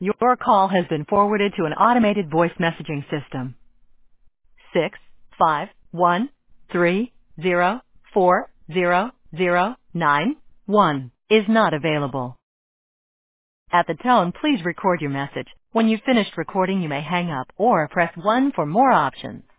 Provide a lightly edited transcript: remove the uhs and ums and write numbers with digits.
Your call has been forwarded to an automated voice messaging system. 651304009 is not available. At the tone, please record your message. When you've finished recording, you may hang up or press 1 for more options.